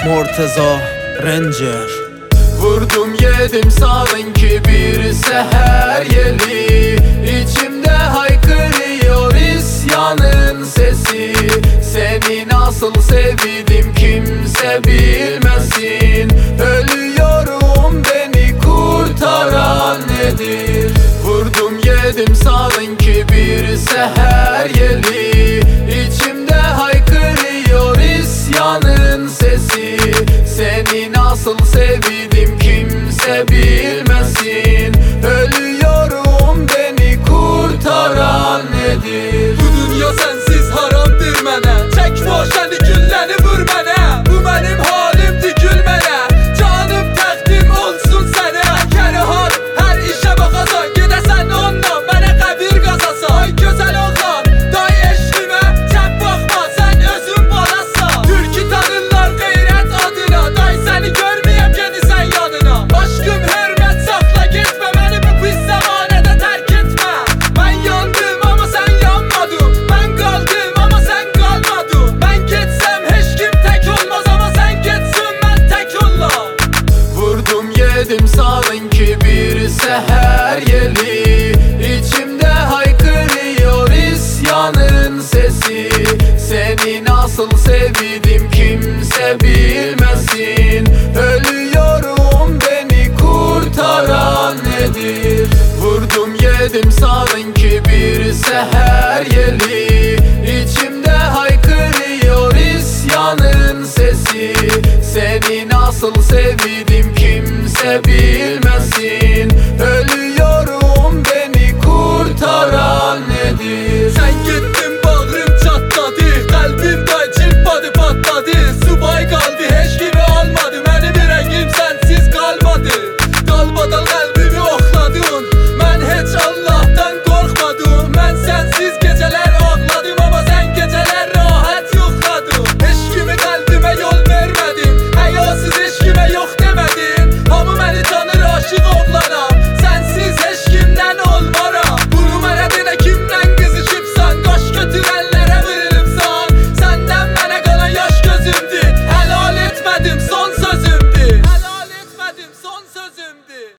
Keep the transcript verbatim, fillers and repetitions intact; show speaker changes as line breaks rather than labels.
Morteza Ranger.
Vurdum yedim sanki bir seher yeli, İçimde haykırıyor isyanın sesi. Seni nasıl sevdim kimse bilmesin. Ölüyorum, beni kurtaran nedir? Vurdum yedim sanki bir seher yeli, İçimde haykırıyor isyanın sesi. Seni nasıl sevdim kimse bilmesin. Ölüyorum, beni kurtaran nedir?
Bu dünya sensiz haramdır mənə. Çəkmə o şəni gülləni vur mənə. Bu mənim halimdir gül mənə. Canım təqdim olsun sənə. Kəri har hər işə baxasan, gedəsən ondan mənə qəbir qazasan. Ay gözəl oğlan, day eşqimə sən baxma, sən özün balasan. Türkü tanırlar qeyrət adına, day səni görməyəm gedirsən yanına. Aşkım hörmət saxla, getmə məni bu pis zəmanədə tərk etmə. Mən yandım amma sən yanmadın, mən qaldım amma sən qalmadın. Mən getsəm heç kim tək olmaz amma sən getsin mən tək olam.
Vurdum yedim sanki bir seher yeli, İçimde haykırıyor isyanın sesi. Seni nasıl sevdim kimse bilmesin. Ölüyorum, beni kurtaran nedir? Vurdum yedim sanki bir seher yeli,